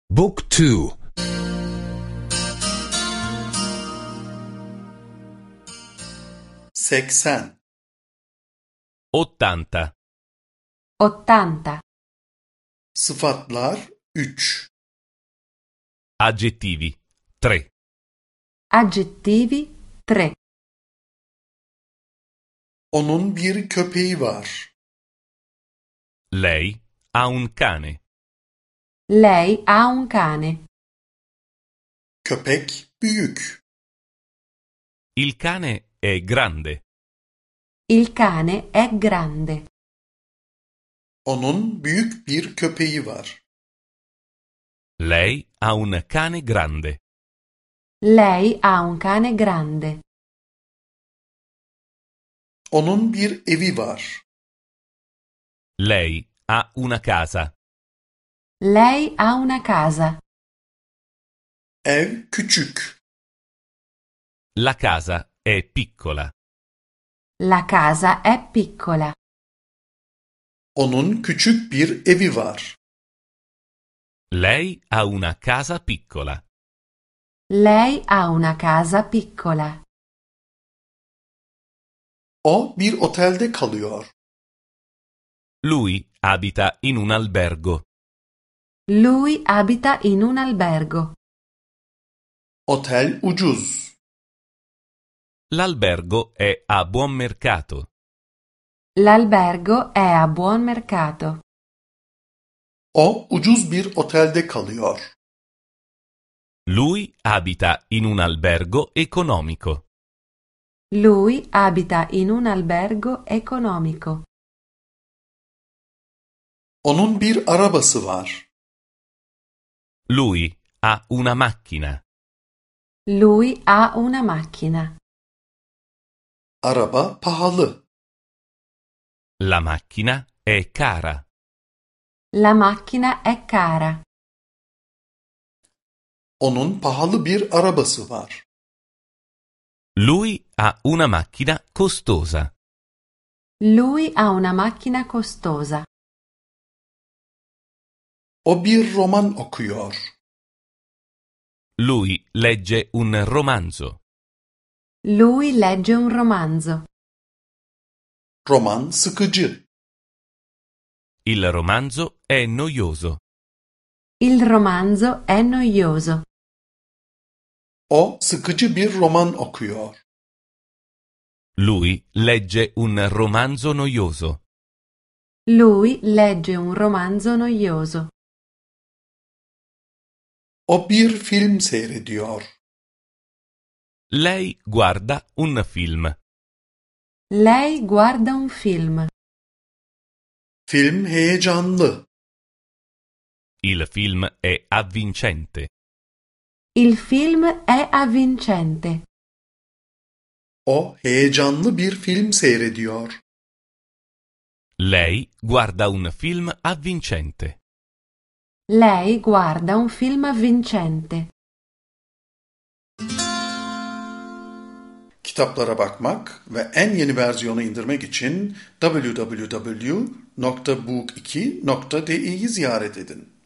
Book 2. 80 80. 80. Sıfatlar 3 Aggettivi 3. Aggettivi 3. Onun bir köpeği var. Lei ha un cane. Lei ha un cane. Köpek büyük. Il cane è grande. Il cane è grande. Onun büyük bir köpeği var. Lei ha un cane grande. Lei ha un cane grande. Onun bir evi var. Lei ha una casa. Lei ha una casa. Ev küçük. La casa è piccola. La casa è piccola. Onun küçük bir evi var. Lei ha una casa piccola. Lei ha una casa piccola. O bir otelde kalıyor. Lui abita in un albergo. Lui abita in un albergo. Otel ucuz. L'albergo è a buon mercato. L'albergo è a buon mercato. O ucuz bir otelde kalıyor. Lui abita in un albergo economico. Lui abita in un albergo economico. Onun bir arabası var. Lui ha una macchina. Lui ha una macchina. Araba pahalı. La macchina è cara. La macchina è cara. Onun pahalı bir arabası var. Lui ha una macchina costosa. Lui ha una macchina costosa. O bir roman okuyor. Lui legge un romanzo. Lui legge un romanzo. Roman sıkıcı. Il romanzo è noioso. Il romanzo è noioso. O sıkıcı bir roman okuyor. Lui legge un romanzo noioso. Lui legge un romanzo noioso. O bir film seyrediyor. Lei guarda un film. Lei guarda un film. Film heyecanlı. Il film è avvincente. Il film è avvincente. O heyecanlı bir film seyrediyor. Lei guarda un film avvincente. Lei guarda un film avvincente. Kitaplara bakmak ve en yeni versiyonu indirmek için www.book2.de'yi ziyaret edin.